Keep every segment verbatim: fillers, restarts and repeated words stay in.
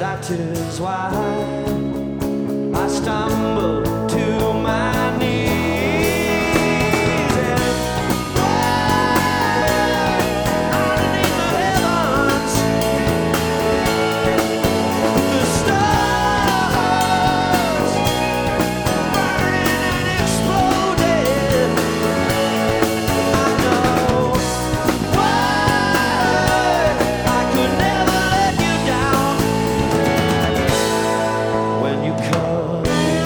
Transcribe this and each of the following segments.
That is why I stumble to my knees and cry underneath the heavens. The stars burning and exploding. I know why I could never let you down. When you come,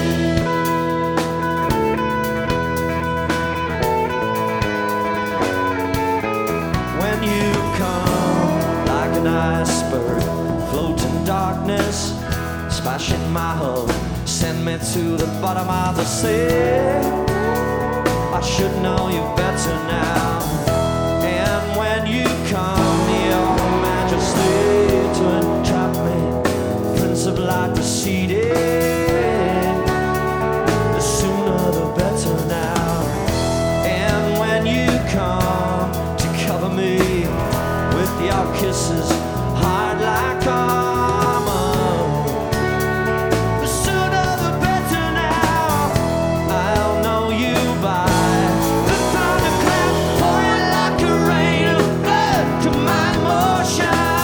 when you come like an iceberg, float in darkness, splashing my hull, send me to the bottom of the sea. I should know you better now. And when you come, your majesty, to entrap me, Prince of Light receding, the sooner the better now. And when you come to cover me with your kisses hard like iron,